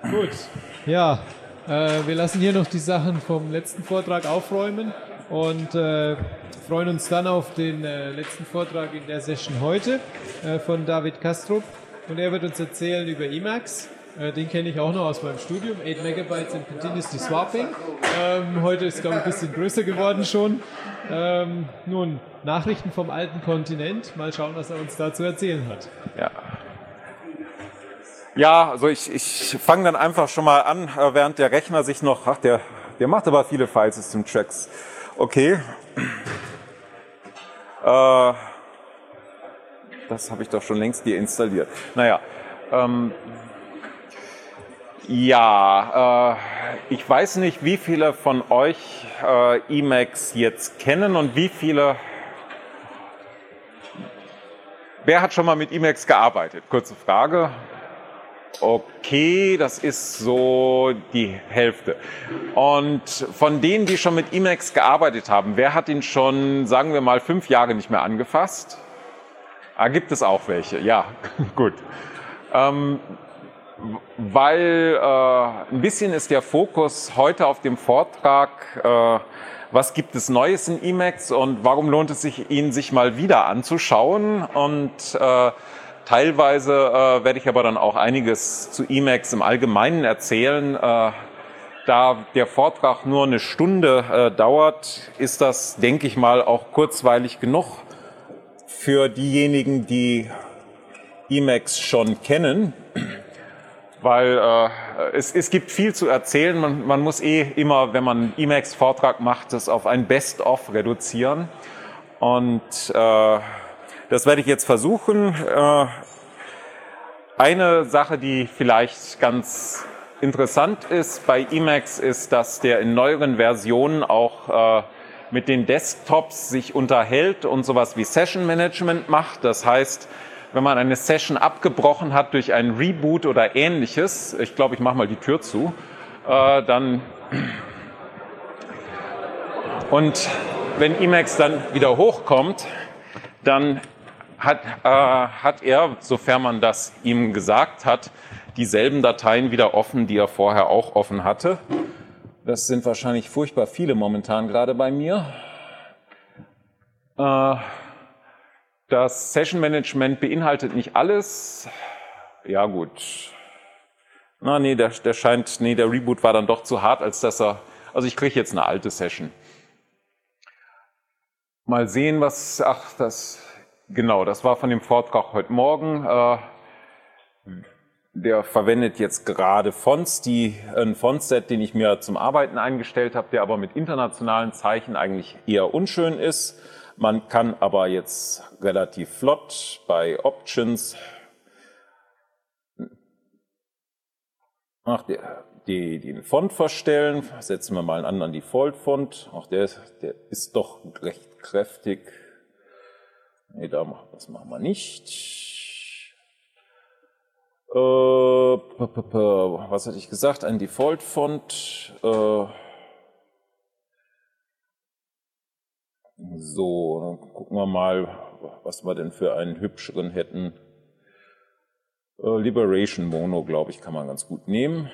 Gut, ja, wir lassen hier noch die Sachen vom letzten Vortrag aufräumen und freuen uns dann auf den letzten Vortrag in der Session heute von David Kastrup. Und er wird uns erzählen über Emacs. Den kenne ich auch noch aus meinem Studium, 8 Megabytes and Continuously Swapping. Heute ist es, glaube ich, ein bisschen größer geworden schon. Nun, Nachrichten vom alten Kontinent. Mal schauen, was er uns da zu erzählen hat. Ja, also ich fange dann einfach schon mal an, während der Rechner sich noch, der macht aber viele File-System-Checks. Okay. Das habe ich doch schon längst deinstalliert. Naja, ich weiß nicht, wie viele von euch Emacs jetzt kennen und wie viele... Wer hat schon mal mit Emacs gearbeitet? Kurze Frage. Okay, das ist so die Hälfte. Und von denen, die schon mit Emacs gearbeitet haben, wer hat ihn schon, sagen wir mal, 5 Jahre nicht mehr angefasst? Gibt es auch welche? Ja, gut. Weil ein bisschen ist der Fokus heute auf dem Vortrag, was gibt es Neues in Emacs und warum lohnt es sich, ihn sich mal wieder anzuschauen. Und teilweise werde ich aber dann auch einiges zu Emacs im Allgemeinen erzählen. Da der Vortrag nur eine Stunde dauert, ist das, denke ich mal, auch kurzweilig genug für diejenigen, die Emacs schon kennen. Weil es gibt viel zu erzählen. Man muss immer, wenn man einen Emacs-Vortrag macht, das auf ein Best-of reduzieren. Und das werde ich jetzt versuchen. Eine Sache, die vielleicht ganz interessant ist bei Emacs, ist, dass der in neueren Versionen auch mit den Desktops sich unterhält und sowas wie Session Management macht. Das heißt, wenn man eine Session abgebrochen hat durch einen Reboot oder Ähnliches, ich glaube, ich mache mal die Tür zu, und wenn Emacs dann wieder hochkommt, dann hat er, sofern man das ihm gesagt hat, dieselben Dateien wieder offen, die er vorher auch offen hatte. Das sind wahrscheinlich furchtbar viele momentan gerade bei mir. Das Session Management beinhaltet nicht alles. Ja gut. Der Reboot war dann doch zu hart, als dass er... Also ich kriege jetzt eine alte Session. Mal sehen, was... Genau, das war von dem Vortrag heute Morgen. Der verwendet jetzt gerade Fonts, ein Fontset, den ich mir zum Arbeiten eingestellt habe, der aber mit internationalen Zeichen eigentlich eher unschön ist. Man kann aber jetzt relativ flott bei Options den Font verstellen. Setzen wir mal einen anderen Default-Font. Auch der ist doch recht kräftig. Nee, das machen wir nicht. Was hatte ich gesagt? Ein Default-Font. So, dann gucken wir mal, was wir denn für einen hübscheren hätten. Liberation Mono, glaube ich, kann man ganz gut nehmen.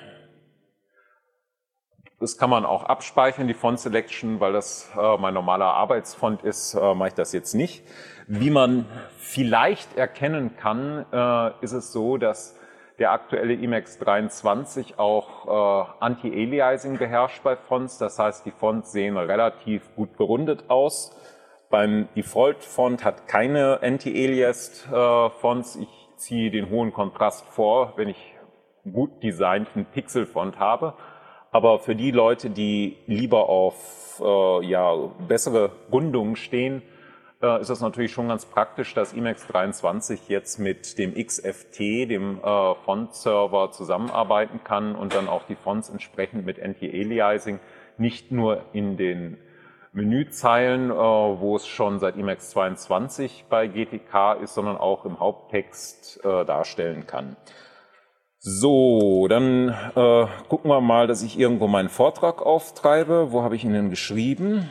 Das kann man auch abspeichern, die Font Selection, weil das mein normaler Arbeitsfont ist, mache ich das jetzt nicht. Wie man vielleicht erkennen kann, ist es so, dass der aktuelle Emacs 23 auch Anti-Aliasing beherrscht bei Fonts. Das heißt, die Fonts sehen relativ gut gerundet aus. Beim Default-Font hat keine Anti-Aliased Fonts. Ich ziehe den hohen Kontrast vor, wenn ich gut designten Pixel-Font habe. Aber für die Leute, die lieber auf bessere Rundungen stehen, ist das natürlich schon ganz praktisch, dass Emacs 23 jetzt mit dem XFT, dem Font-Server, zusammenarbeiten kann und dann auch die Fonts entsprechend mit Anti-Aliasing nicht nur in den Menüzeilen, wo es schon seit Emacs 22 bei GTK ist, sondern auch im Haupttext darstellen kann. So, dann gucken wir mal, dass ich irgendwo meinen Vortrag auftreibe. Wo habe ich ihn denn geschrieben?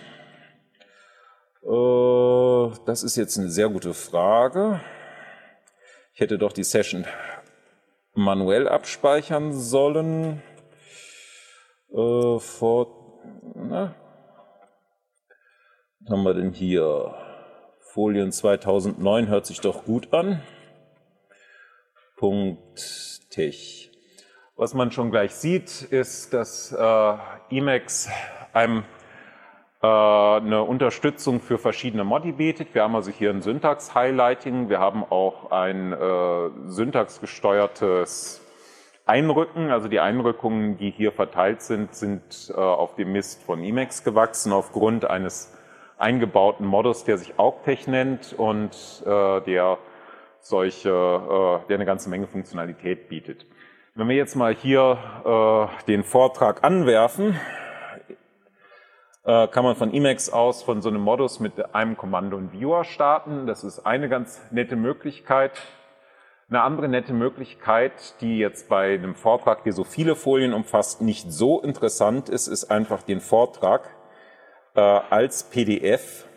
Das ist jetzt eine sehr gute Frage. Ich hätte doch die Session manuell abspeichern sollen. Was haben wir denn hier? Folien 2009 hört sich doch gut an. Punkt Tech. Was man schon gleich sieht, ist, dass Emacs einem eine Unterstützung für verschiedene Modi bietet. Wir haben also hier ein Syntax-Highlighting, wir haben auch ein syntaxgesteuertes Einrücken, also die Einrückungen, die hier verteilt sind, sind auf dem Mist von Emacs gewachsen, aufgrund eines eingebauten Modus, der sich Augtech nennt und der eine ganze Menge Funktionalität bietet. Wenn wir jetzt mal hier den Vortrag anwerfen, kann man von Emacs aus von so einem Modus mit einem Kommando und Viewer starten. Das ist eine ganz nette Möglichkeit. Eine andere nette Möglichkeit, die jetzt bei einem Vortrag, der so viele Folien umfasst, nicht so interessant ist, ist einfach den Vortrag als PDF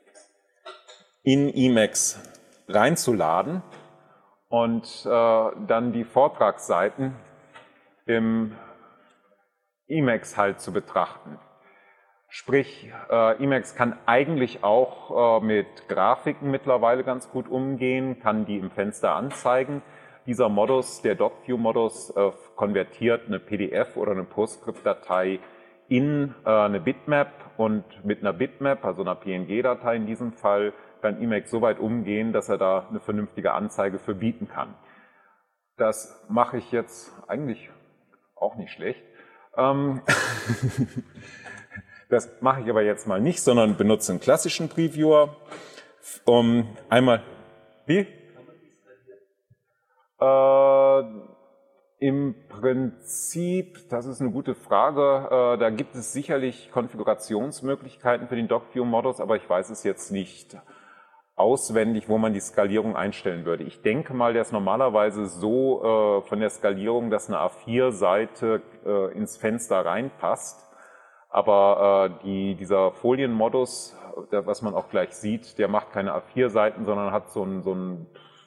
in Emacs reinzuladen und dann die Vortragsseiten im Emacs halt zu betrachten. Sprich, Emacs kann eigentlich auch mit Grafiken mittlerweile ganz gut umgehen, kann die im Fenster anzeigen. Dieser Modus, der DocView-Modus, konvertiert eine PDF oder eine PostScript-Datei in eine Bitmap, und mit einer Bitmap, also einer PNG-Datei in diesem Fall, kann Emacs so weit umgehen, dass er da eine vernünftige Anzeige für bieten kann. Das mache ich jetzt eigentlich auch nicht schlecht. Das mache ich aber jetzt mal nicht, sondern benutze einen klassischen Previewer. Einmal, wie? Im Prinzip, das ist eine gute Frage, da gibt es sicherlich Konfigurationsmöglichkeiten für den DocView-Modus, aber ich weiß es jetzt nicht auswendig, wo man die Skalierung einstellen würde. Ich denke mal, der ist normalerweise so von der Skalierung, dass eine A4-Seite ins Fenster reinpasst. Aber dieser Folienmodus, was man auch gleich sieht, der macht keine A4-Seiten, sondern hat so ein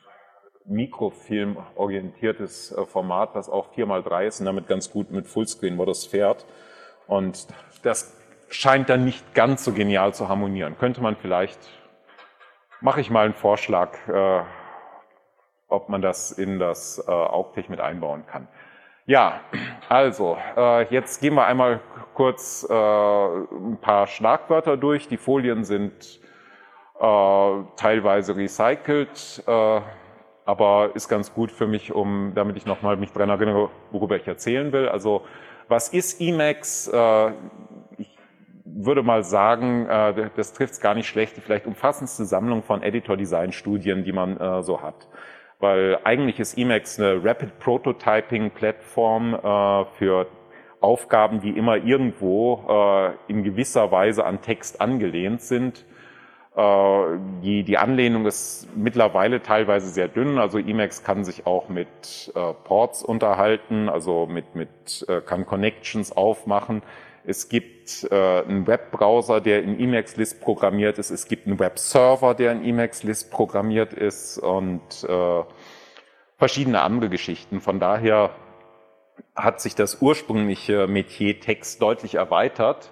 Mikrofilm-orientiertes Format, was auch 4x3 ist und damit ganz gut mit Fullscreen-Modus fährt. Und das scheint dann nicht ganz so genial zu harmonieren. Könnte man vielleicht, mache ich mal einen Vorschlag, ob man das in das Augtech mit einbauen kann. Ja, also jetzt gehen wir einmal kurz ein paar Schlagwörter durch. Die Folien sind teilweise recycelt, aber ist ganz gut für mich, damit ich nochmal mich daran erinnere, worüber ich erzählen will. Also was ist Emacs? Ich würde mal sagen, das trifft es gar nicht schlecht, die vielleicht umfassendste Sammlung von Editor-Design-Studien, die man so hat. Weil eigentlich ist Emacs eine Rapid Prototyping-Plattform für Aufgaben, die immer irgendwo in gewisser Weise an Text angelehnt sind. Die Anlehnung ist mittlerweile teilweise sehr dünn, also Emacs kann sich auch mit Ports unterhalten, also kann Connections aufmachen. Es gibt einen Webbrowser, der in Emacs-Lisp programmiert ist. Es gibt einen Webserver, der in Emacs-Lisp programmiert ist und verschiedene andere Geschichten. Von daher hat sich das ursprüngliche Metier Text deutlich erweitert.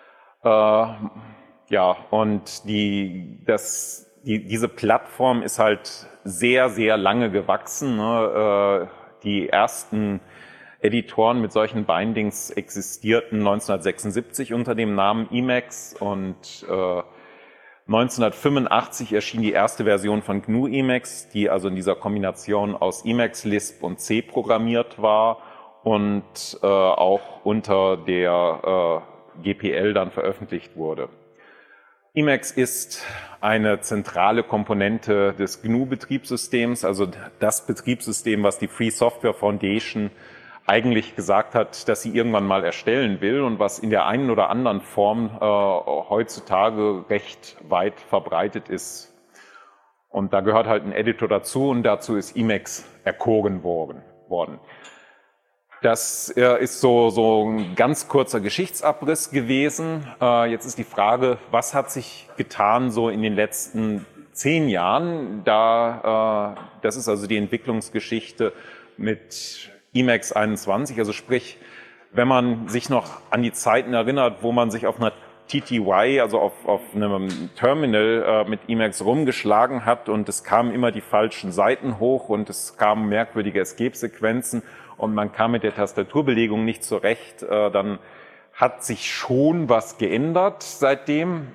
Ja, und diese Plattform ist halt sehr, sehr lange gewachsen. Ne? Die ersten Editoren mit solchen Bindings existierten 1976 unter dem Namen Emacs und 1985 erschien die erste Version von GNU Emacs, die also in dieser Kombination aus Emacs, Lisp und C programmiert war und auch unter der GPL dann veröffentlicht wurde. Emacs ist eine zentrale Komponente des GNU-Betriebssystems, also das Betriebssystem, was die Free Software Foundation eigentlich gesagt hat, dass sie irgendwann mal erstellen will und was in der einen oder anderen Form heutzutage recht weit verbreitet ist. Und da gehört halt ein Editor dazu und dazu ist Emacs erkoren worden. Das ist so ein ganz kurzer Geschichtsabriss gewesen. Jetzt ist die Frage, was hat sich getan so in den letzten 10 Jahren? Das ist also die Entwicklungsgeschichte mit Emacs 21, also sprich, wenn man sich noch an die Zeiten erinnert, wo man sich auf einer TTY, also auf einem Terminal mit Emacs rumgeschlagen hat und es kamen immer die falschen Seiten hoch und es kamen merkwürdige Escape-Sequenzen und man kam mit der Tastaturbelegung nicht zurecht, dann hat sich schon was geändert seitdem.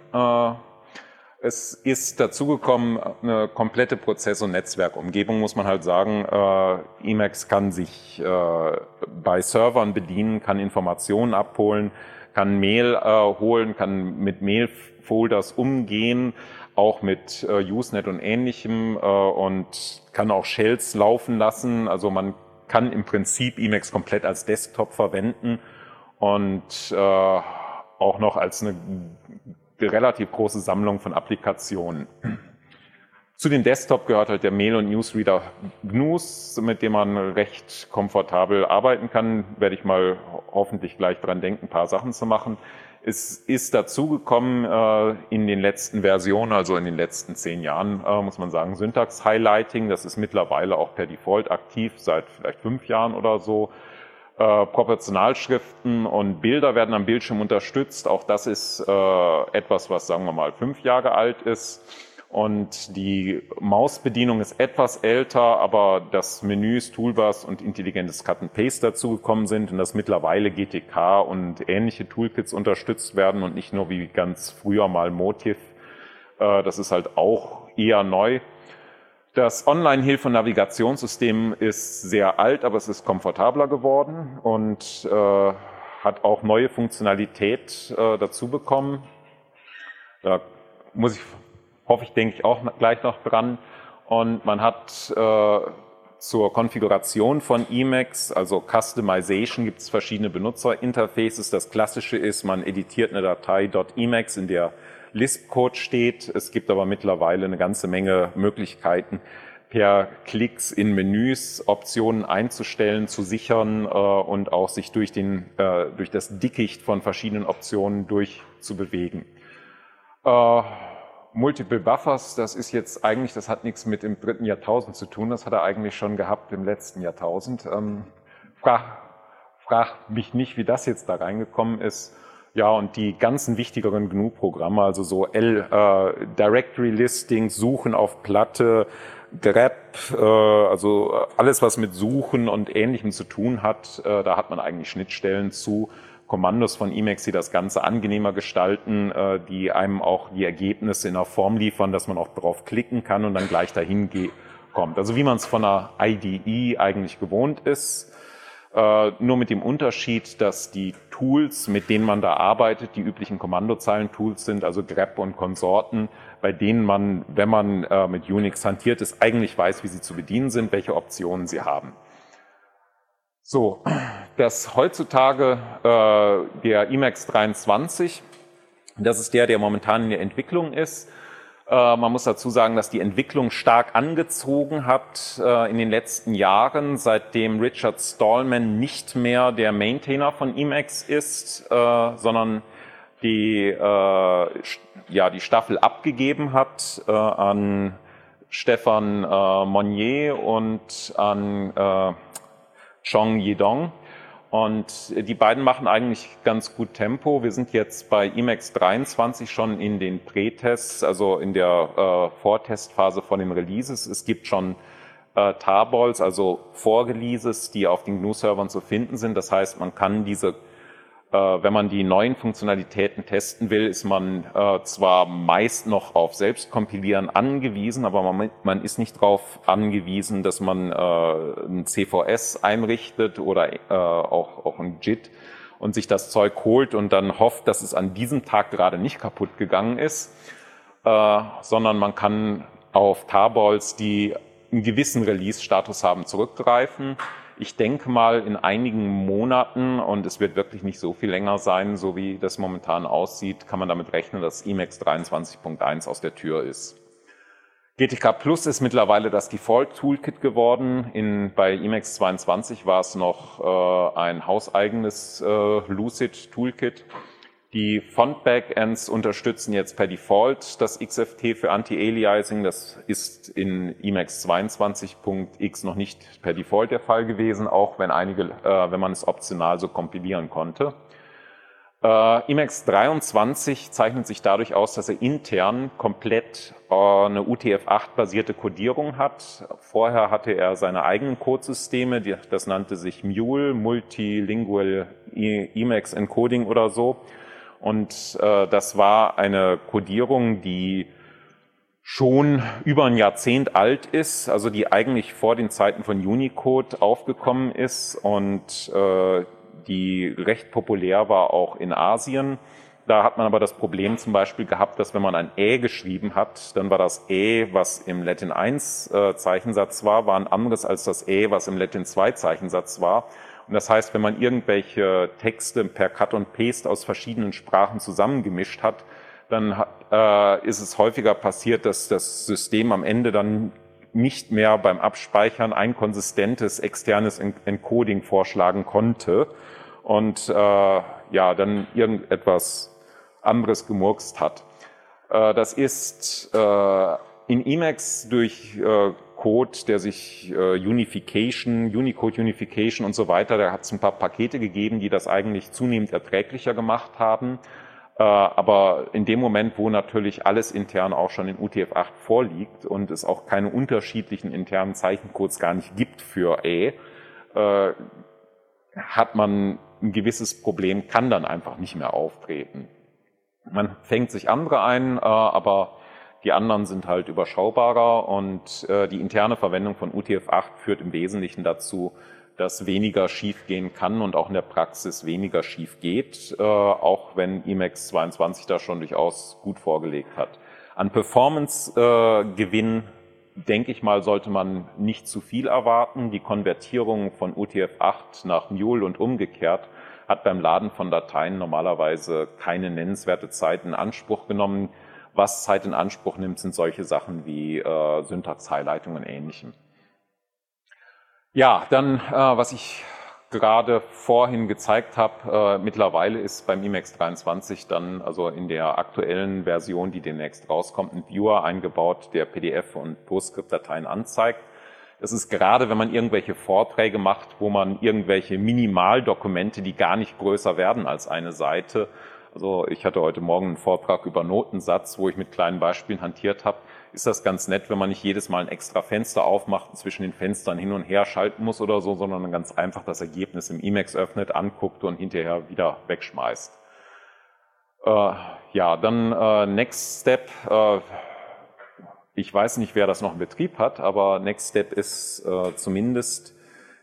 Es ist dazugekommen, eine komplette Prozess- und Netzwerkumgebung, muss man halt sagen. Emacs kann sich bei Servern bedienen, kann Informationen abholen, kann Mail holen, kann mit Mail-Folders umgehen, auch mit Usenet und Ähnlichem und kann auch Shells laufen lassen. Also man kann im Prinzip Emacs komplett als Desktop verwenden und auch noch als eine relativ große Sammlung von Applikationen. Zu den Desktop gehört halt der Mail- und Newsreader GNUS, mit dem man recht komfortabel arbeiten kann. Werde ich mal hoffentlich gleich dran denken, ein paar Sachen zu machen. Es ist dazugekommen in den letzten Versionen, also in den letzten 10 Jahren, muss man sagen, Syntax-Highlighting. Das ist mittlerweile auch per Default aktiv, seit vielleicht 5 Jahren oder so. Proportionalschriften und Bilder werden am Bildschirm unterstützt. Auch das ist etwas, was, sagen wir mal, 5 Jahre alt ist. Und die Mausbedienung ist etwas älter, aber dass Menüs, Toolbars und intelligentes Cut and Paste dazugekommen sind und dass mittlerweile GTK und ähnliche Toolkits unterstützt werden und nicht nur wie ganz früher mal Motiv. Das ist halt auch eher neu. Das Online-Hilfe- und Navigationssystem ist sehr alt, aber es ist komfortabler geworden und hat auch neue Funktionalität dazu bekommen. Da denke ich auch gleich noch dran. Und man hat zur Konfiguration von Emacs, also Customization, gibt es verschiedene Benutzerinterfaces. Das klassische ist, man editiert eine Datei .emacs, in der Lisp-Code steht. Es gibt aber mittlerweile eine ganze Menge Möglichkeiten, per Klicks in Menüs Optionen einzustellen, zu sichern und auch sich durch das Dickicht von verschiedenen Optionen durchzubewegen. Multiple Buffers, das ist jetzt eigentlich, das hat nichts mit dem 3. Jahrtausend zu tun, das hat er eigentlich schon gehabt im letzten Jahrtausend. Frag mich nicht, wie das jetzt da reingekommen ist. Ja, und die ganzen wichtigeren GNU-Programme, also so Directory Listing, Suchen auf Platte, grep, also alles, was mit Suchen und Ähnlichem zu tun hat, da hat man eigentlich Schnittstellen zu Kommandos von Emacs, die das Ganze angenehmer gestalten, die einem auch die Ergebnisse in einer Form liefern, dass man auch drauf klicken kann und dann gleich dahin kommt. Also wie man es von einer IDE eigentlich gewohnt ist. Nur mit dem Unterschied, dass die Tools, mit denen man da arbeitet, die üblichen Kommandozeilen-Tools sind, also grep und Konsorten, bei denen man, wenn man mit Unix hantiert ist, eigentlich weiß, wie sie zu bedienen sind, welche Optionen sie haben. So, dass heutzutage der Emacs 23, das ist der momentan in der Entwicklung ist. Man muss dazu sagen, dass die Entwicklung stark angezogen hat in den letzten Jahren, seitdem Richard Stallman nicht mehr der Maintainer von Emacs ist, sondern die Staffel abgegeben hat an Stefan Monnier und an Chong Yedong. Und die beiden machen eigentlich ganz gut Tempo. Wir sind jetzt bei Emacs 23 schon in den Prätests, also in der Vortestphase von den Releases. Es gibt schon Tarballs, also Vorreleases, die auf den GNU-Servern zu finden sind. Das heißt, man kann diese, wenn man die neuen Funktionalitäten testen will, ist man zwar meist noch auf Selbstkompilieren angewiesen, aber man ist nicht darauf angewiesen, dass man ein CVS einrichtet oder auch ein JIT und sich das Zeug holt und dann hofft, dass es an diesem Tag gerade nicht kaputt gegangen ist, sondern man kann auf Tarballs, die einen gewissen Release-Status haben, zurückgreifen. Ich denke mal, in einigen Monaten, und es wird wirklich nicht so viel länger sein, so wie das momentan aussieht, kann man damit rechnen, dass Emacs 23.1 aus der Tür ist. GTK Plus ist mittlerweile das Default-Toolkit geworden. Bei Emacs 22 war es noch ein hauseigenes Lucid-Toolkit. Die Font-Backends unterstützen jetzt per Default das XFT für Anti-Aliasing. Das ist in Emacs 22.x noch nicht per Default der Fall gewesen, auch wenn wenn man es optional so kompilieren konnte. Emacs 23 zeichnet sich dadurch aus, dass er intern komplett eine UTF-8-basierte Codierung hat. Vorher hatte er seine eigenen Codesysteme, das nannte sich Mule, Multilingual Emacs Encoding oder so. Und das war eine Codierung, die schon über ein Jahrzehnt alt ist, also die eigentlich vor den Zeiten von Unicode aufgekommen ist und die recht populär war auch in Asien. Da hat man aber das Problem zum Beispiel gehabt, dass wenn man ein Ä geschrieben hat, dann war das Ä, was im Latin 1 Zeichensatz war ein anderes als das Ä, was im Latin 2 Zeichensatz war. Und das heißt, wenn man irgendwelche Texte per Cut und Paste aus verschiedenen Sprachen zusammengemischt hat, dann ist es häufiger passiert, dass das System am Ende dann nicht mehr beim Abspeichern ein konsistentes externes Encoding vorschlagen konnte und dann irgendetwas anderes gemurkst hat. Das ist in Emacs durch Code, der sich Unicode Unification und so weiter, da hat es ein paar Pakete gegeben, die das eigentlich zunehmend erträglicher gemacht haben. Aber in dem Moment, wo natürlich alles intern auch schon in UTF-8 vorliegt und es auch keine unterschiedlichen internen Zeichencodes gar nicht gibt für Ä, hat man ein gewisses Problem, kann dann einfach nicht mehr auftreten. Man fängt sich andere ein, aber die anderen sind halt überschaubarer und die interne Verwendung von UTF-8 führt im Wesentlichen dazu, dass weniger schief gehen kann und auch in der Praxis weniger schief geht, auch wenn Emacs 22 da schon durchaus gut vorgelegt hat. An Performance-Gewinn, denke ich mal, sollte man nicht zu viel erwarten. Die Konvertierung von UTF-8 nach Mule und umgekehrt hat beim Laden von Dateien normalerweise keine nennenswerte Zeit in Anspruch genommen. Was Zeit in Anspruch nimmt, sind solche Sachen wie Syntax-Highlighting und Ähnlichem. Ja, dann, was ich gerade vorhin gezeigt habe, mittlerweile ist beim Emacs 23 dann, also in der aktuellen Version, die demnächst rauskommt, ein Viewer eingebaut, der PDF- und PostScript-Dateien anzeigt. Das ist gerade, wenn man irgendwelche Vorträge macht, wo man irgendwelche Minimaldokumente, die gar nicht größer werden als eine Seite. Also ich hatte heute Morgen einen Vortrag über Notensatz, wo ich mit kleinen Beispielen hantiert habe. Ist das ganz nett, wenn man nicht jedes Mal ein extra Fenster aufmacht und zwischen den Fenstern hin und her schalten muss oder so, sondern ganz einfach das Ergebnis im Emacs öffnet, anguckt und hinterher wieder wegschmeißt. Dann Next Step. Ich weiß nicht, wer das noch in Betrieb hat, aber Next Step ist zumindest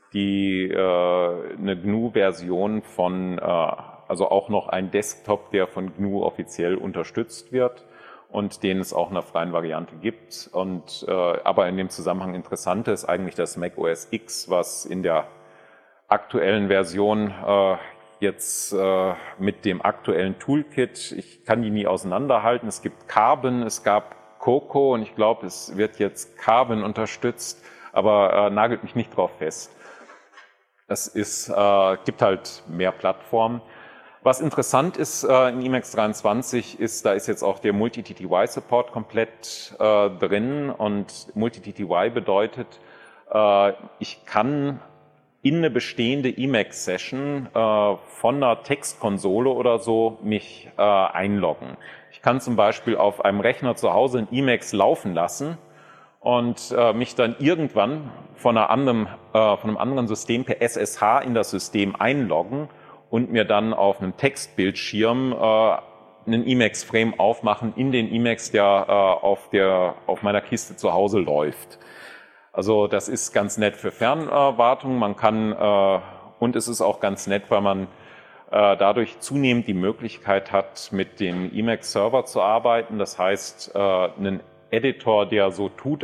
eine GNU-Version von, also auch noch ein Desktop, der von GNU offiziell unterstützt wird und den es auch in einer freien Variante gibt. Und aber in dem Zusammenhang interessant ist eigentlich das Mac OS X, was in der aktuellen Version jetzt mit dem aktuellen Toolkit, ich kann die nie auseinanderhalten, es gibt Carbon, es gab Coco und ich glaube, es wird jetzt Carbon unterstützt, aber nagelt mich nicht drauf fest. Es gibt halt mehr Plattformen. Was interessant ist in Emacs 23 ist, da ist jetzt auch der Multi-TTY-Support komplett drin und Multi-TTY bedeutet, ich kann in eine bestehende Emacs-Session von einer Textkonsole oder so mich einloggen. Ich kann zum Beispiel auf einem Rechner zu Hause ein Emacs laufen lassen und mich dann irgendwann von einem anderen System per SSH in das System einloggen und mir dann auf einem Textbildschirm einen Emacs-Frame aufmachen in den Emacs, der auf meiner Kiste zu Hause läuft. Also das ist ganz nett für Fernwartung. Man kann und es ist auch ganz nett, weil man dadurch zunehmend die Möglichkeit hat, mit dem Emacs-Server zu arbeiten. Das heißt, einen Editor, der so tut,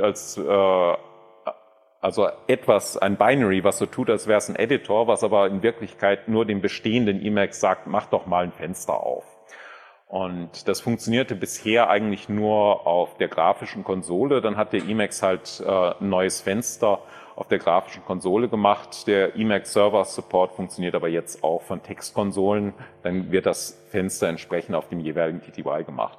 ein Binary, was so tut, als wäre es ein Editor, was aber in Wirklichkeit nur dem bestehenden Emacs sagt, mach doch mal ein Fenster auf. Und das funktionierte bisher eigentlich nur auf der grafischen Konsole. Dann hat der Emacs halt ein neues Fenster auf der grafischen Konsole gemacht. Der Emacs Server Support funktioniert aber jetzt auch von Textkonsolen. Dann wird das Fenster entsprechend auf dem jeweiligen TTY gemacht.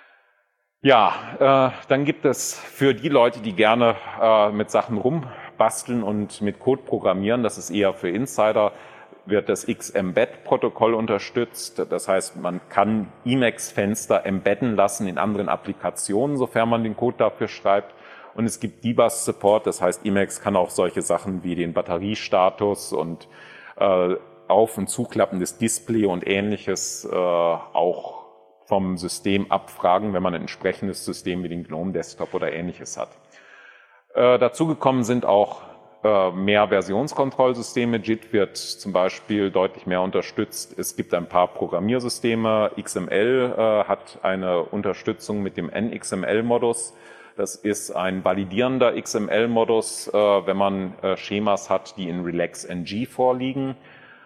Ja, dann gibt es für die Leute, die gerne mit Sachen rumbasteln und mit Code programmieren, das ist eher für Insider, wird das Xembed-Protokoll unterstützt. Das heißt, man kann Emacs-Fenster embedden lassen in anderen Applikationen, sofern man den Code dafür schreibt. Und es gibt Debug-Support, das heißt, Emacs kann auch solche Sachen wie den Batteriestatus und Auf- und Zuklappen des Display und Ähnliches auch vom System abfragen, wenn man ein entsprechendes System wie den GNOME Desktop oder Ähnliches hat. Dazu gekommen sind auch mehr Versionskontrollsysteme. JIT wird zum Beispiel deutlich mehr unterstützt. Es gibt ein paar Programmiersysteme. XML hat eine Unterstützung mit dem NXML-Modus. Das ist ein validierender XML-Modus, wenn man Schemas hat, die in RelaxNG vorliegen.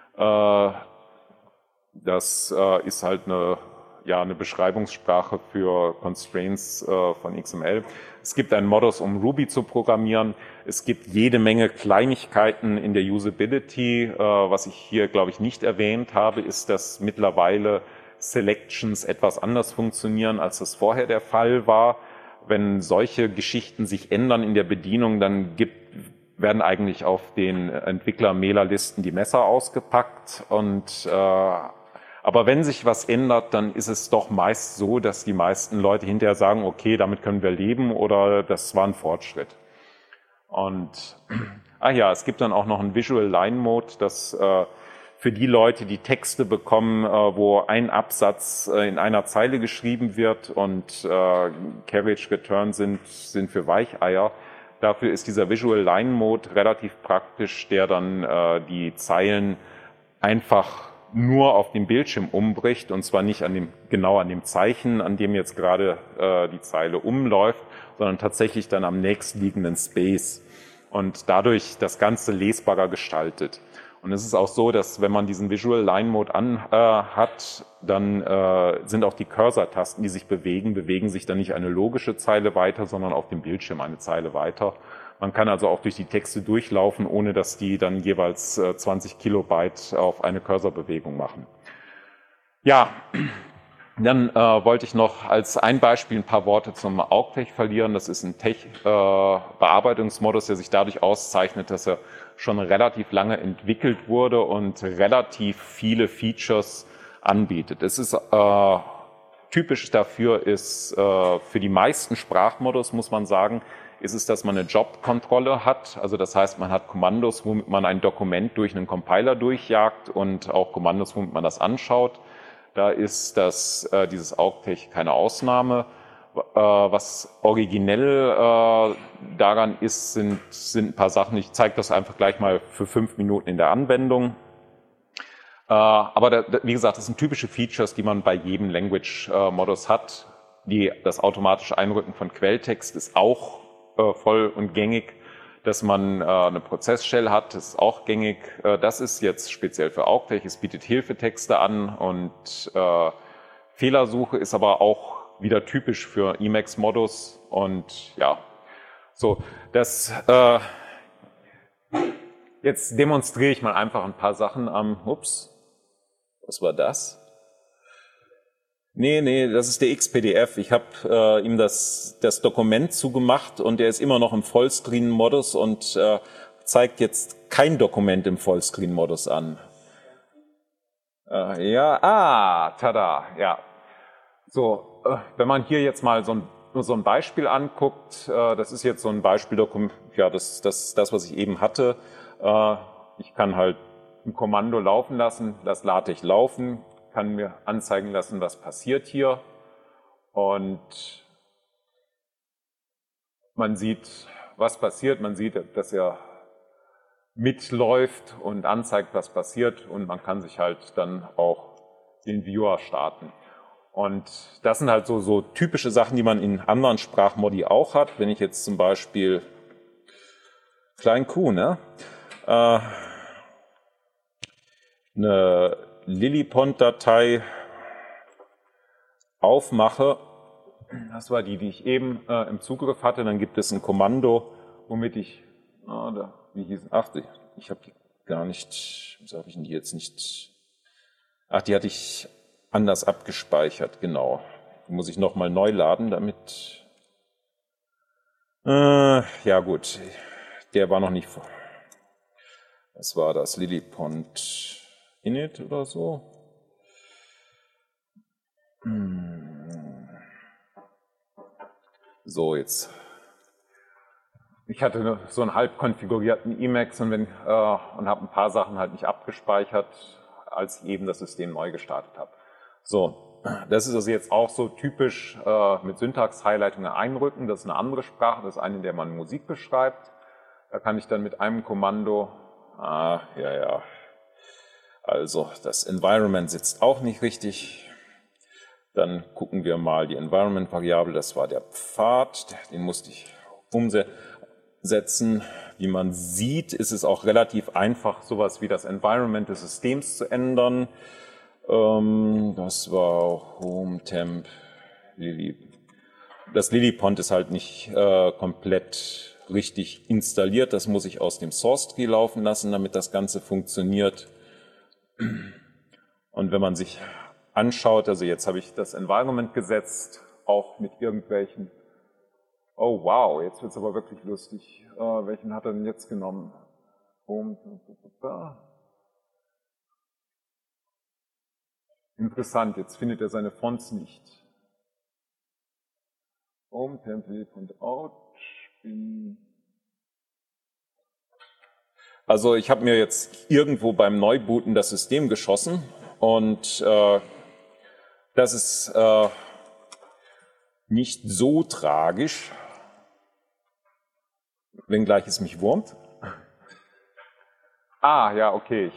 Das ist halt eine Beschreibungssprache für Constraints von XML. Es gibt einen Modus, um Ruby zu programmieren. Es gibt jede Menge Kleinigkeiten in der Usability. Was ich hier, glaube ich, nicht erwähnt habe, ist, dass mittlerweile Selections etwas anders funktionieren, als das vorher der Fall war. Wenn solche Geschichten sich ändern in der Bedienung, dann werden eigentlich auf den Entwickler-Mailerlisten die Messer ausgepackt und aber wenn sich was ändert, dann ist es doch meist so, dass die meisten Leute hinterher sagen, okay, damit können wir leben oder das war ein Fortschritt. Und es gibt dann auch noch einen Visual Line Mode, das für die Leute, die Texte bekommen, wo ein Absatz in einer Zeile geschrieben wird und Carriage Return sind für Weicheier. Dafür ist dieser Visual Line Mode relativ praktisch, der dann die Zeilen einfach nur auf dem Bildschirm umbricht und zwar nicht genau an dem Zeichen, an dem jetzt gerade die Zeile umläuft, sondern tatsächlich dann am nächstliegenden Space und dadurch das Ganze lesbarer gestaltet. Und es ist auch so, dass wenn man diesen Visual Line Mode hat, dann sind auch die Cursor-Tasten, die sich bewegen sich dann nicht eine logische Zeile weiter, sondern auf dem Bildschirm eine Zeile weiter. Man kann also auch durch die Texte durchlaufen, ohne dass die dann jeweils 20 Kilobyte auf eine Cursorbewegung machen. Ja, dann wollte ich noch als ein Beispiel ein paar Worte zum AUGTech verlieren. Das ist ein Bearbeitungsmodus, der sich dadurch auszeichnet, dass er schon relativ lange entwickelt wurde und relativ viele Features anbietet. Es ist typisch dafür ist für die meisten Sprachmodus, muss man sagen, ist es, dass man eine Jobkontrolle hat. Also das heißt, man hat Kommandos, womit man ein Dokument durch einen Compiler durchjagt und auch Kommandos, womit man das anschaut. Da ist dieses AUGTech keine Ausnahme. Was originell daran ist, sind ein paar Sachen. Ich zeige das einfach gleich mal für 5 Minuten in der Anwendung. Aber wie gesagt, das sind typische Features, die man bei jedem Language-Modus hat. Das automatische Einrücken von Quelltext ist auch voll und gängig. Dass man eine Prozess-Shell hat, ist auch gängig. Das ist jetzt speziell für AUGTech. Es bietet Hilfetexte an und Fehlersuche ist aber auch wieder typisch für Emacs-Modus. Und ja, so, jetzt demonstriere ich mal einfach ein paar Sachen was war das? Nee, das ist der XPDF. Ich habe ihm das Dokument zugemacht und der ist immer noch im Vollscreen-Modus und zeigt jetzt kein Dokument im Vollscreen-Modus an. Tada, ja. So, wenn man hier jetzt mal nur so ein Beispiel anguckt, das ist jetzt so ein Beispieldokument, ja, das, was ich eben hatte. Ich kann halt ein Kommando laufen lassen, das LaTeX laufen, kann mir anzeigen lassen, was passiert hier. Und man sieht, was passiert. Man sieht, dass er mitläuft und anzeigt, was passiert. Und man kann sich halt dann auch den Viewer starten. Und das sind halt so typische Sachen, die man in anderen Sprachmodi auch hat. Wenn ich jetzt zum Beispiel Klein Q, eine Lillipond-Datei aufmache, das war die ich eben im Zugriff hatte, dann gibt es ein Kommando, womit ich wie hießen, ich habe die gar nicht, wieso habe ich denn die jetzt nicht, die hatte ich anders abgespeichert, genau. Die muss ich nochmal neu laden, damit, ja gut, der war noch nicht vor. Was war das? Lillipond Init oder so? So, jetzt. Ich hatte so einen halb konfigurierten Emacs und habe ein paar Sachen halt nicht abgespeichert, als ich eben das System neu gestartet habe. So, das ist also jetzt auch so typisch mit Syntax-Highlightungen einrücken. Das ist eine andere Sprache, das ist eine, in der man Musik beschreibt. Da kann ich dann mit einem Kommando, also das Environment sitzt auch nicht richtig. Dann gucken wir mal die Environment-Variable, das war der Pfad, den musste ich umsetzen. Wie man sieht, ist es auch relativ einfach, sowas wie das Environment des Systems zu ändern. Das war HomeTemp Lily. Das Lillipond ist halt nicht komplett richtig installiert. Das muss ich aus dem Source-Tree laufen lassen, damit das Ganze funktioniert. Und wenn man sich anschaut, also jetzt habe ich das Environment gesetzt, auch mit irgendwelchen, oh wow, jetzt wird es aber wirklich lustig. Welchen hat er denn jetzt genommen? Interessant, jetzt findet er seine Fonts nicht. Home-Template.out. Also ich habe mir jetzt irgendwo beim Neubooten das System geschossen und das ist nicht so tragisch, wenngleich es mich wurmt. Ja, okay.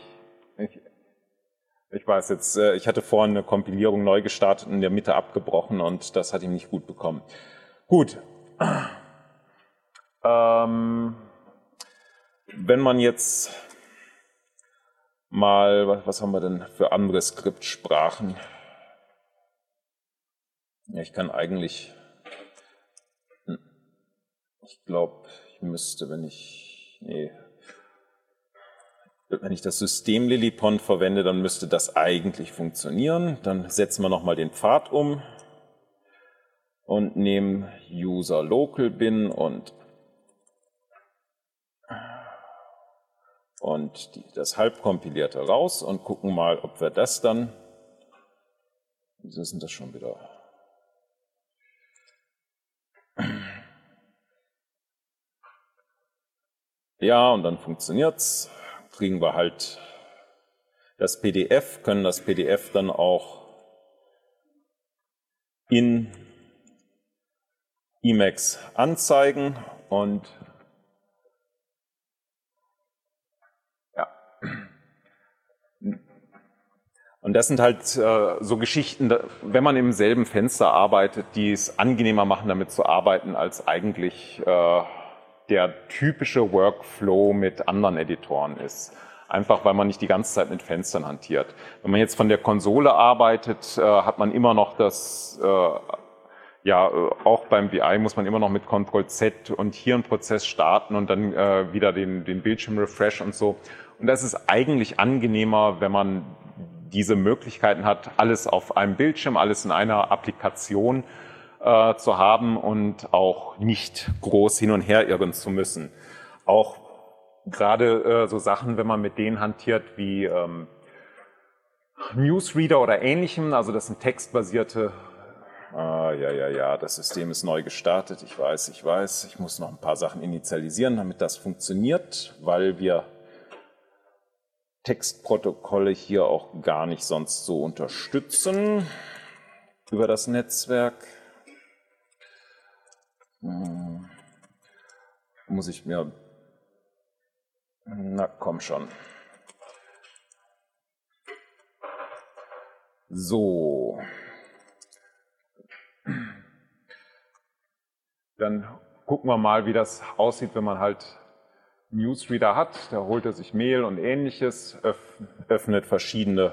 Ich weiß jetzt, ich hatte vorhin eine Kompilierung neu gestartet und in der Mitte abgebrochen und das hat ihm nicht gut bekommen. Gut. Wenn man jetzt mal, was haben wir denn für andere Skriptsprachen? Ja, ich kann eigentlich, ich glaube, ich müsste, wenn ich das System Lillipond verwende, dann müsste das eigentlich funktionieren. Dann setzen wir nochmal den Pfad um und nehmen User Local Bin und das halbkompilierte raus und gucken mal, ob wir das dann, wieso ist denn das schon wieder? Ja, und dann funktioniert's. Kriegen wir halt das PDF, können das PDF dann auch in Emacs anzeigen und ja. Und das sind halt so Geschichten, wenn man im selben Fenster arbeitet, die es angenehmer machen, damit zu arbeiten, als eigentlich der typische Workflow mit anderen Editoren ist. Einfach, weil man nicht die ganze Zeit mit Fenstern hantiert. Wenn man jetzt von der Konsole arbeitet, hat man immer noch das, auch beim VI muss man immer noch mit Ctrl-Z und hier einen Prozess starten und dann wieder den Bildschirm refresh und so. Und das ist eigentlich angenehmer, wenn man diese Möglichkeiten hat, alles auf einem Bildschirm, alles in einer Applikation zu haben und auch nicht groß hin und her irren zu müssen. Auch gerade so Sachen, wenn man mit denen hantiert wie Newsreader oder Ähnlichem, also das sind textbasierte, das System ist neu gestartet, ich weiß, ich muss noch ein paar Sachen initialisieren, damit das funktioniert, weil wir Textprotokolle hier auch gar nicht sonst so unterstützen über das Netzwerk. Muss ich mir, na komm schon. So. Dann gucken wir mal, wie das aussieht, wenn man halt Newsreader hat. Da holt er sich Mail und Ähnliches, öffnet verschiedene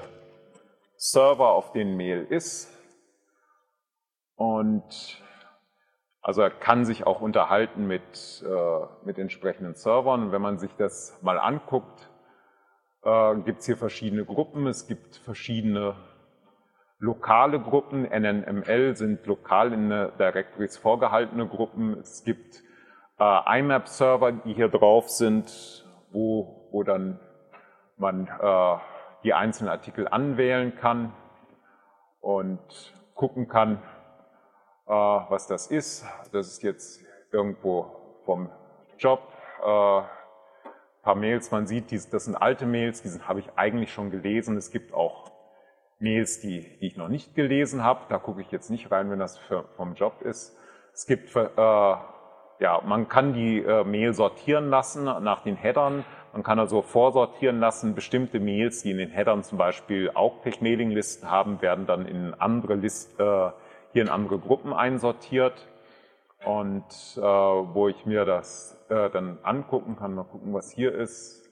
Server, auf denen Mail ist. Und Also er kann sich auch unterhalten mit entsprechenden Servern. Und wenn man sich das mal anguckt, gibt es hier verschiedene Gruppen. Es gibt verschiedene lokale Gruppen. NNML sind lokal in Directories vorgehaltene Gruppen. Es gibt IMAP-Server, die hier drauf sind, wo dann man die einzelnen Artikel anwählen kann und gucken kann, was das ist. Das ist jetzt irgendwo vom Job. Paar Mails, man sieht, das sind alte Mails, die habe ich eigentlich schon gelesen. Es gibt auch Mails, die ich noch nicht gelesen habe. Da gucke ich jetzt nicht rein, wenn das vom Job ist. Es gibt, man kann die Mail sortieren lassen nach den Headern. Man kann also vorsortieren lassen. Bestimmte Mails, die in den Headern zum Beispiel auch Pech-Mailing-Listen haben, werden dann in andere hier in andere Gruppen einsortiert. Und wo ich mir das dann angucken kann, mal gucken, was hier ist.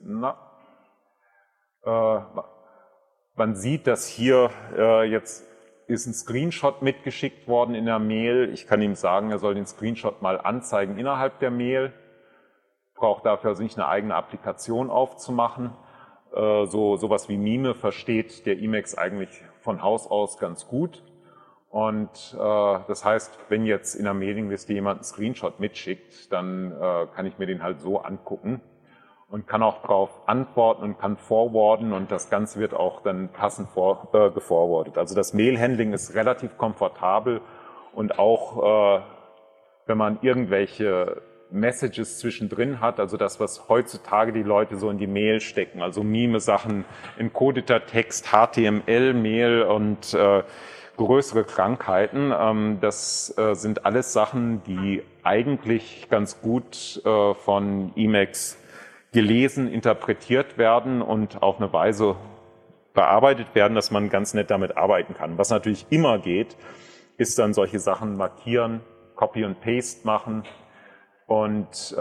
Man sieht, dass hier jetzt ist ein Screenshot mitgeschickt worden in der Mail. Ich kann ihm sagen, er soll den Screenshot mal anzeigen innerhalb der Mail. Braucht dafür also nicht eine eigene Applikation aufzumachen. Sowas wie Mime versteht der Emacs eigentlich von Haus aus ganz gut. Und das heißt, wenn jetzt in der Mailingliste jemand einen Screenshot mitschickt, dann kann ich mir den halt so angucken und kann auch darauf antworten und kann forwarden und das Ganze wird auch dann passend geforwardet. Also das Mail-Handling ist relativ komfortabel und auch wenn man irgendwelche Messages zwischendrin hat, also das, was heutzutage die Leute so in die Mail stecken, also Mime-Sachen, encodeter Text, HTML-Mail und größere Krankheiten. Das sind alles Sachen, die eigentlich ganz gut von Emacs gelesen, interpretiert werden und auf eine Weise bearbeitet werden, dass man ganz nett damit arbeiten kann. Was natürlich immer geht, ist dann solche Sachen markieren, Copy und Paste machen und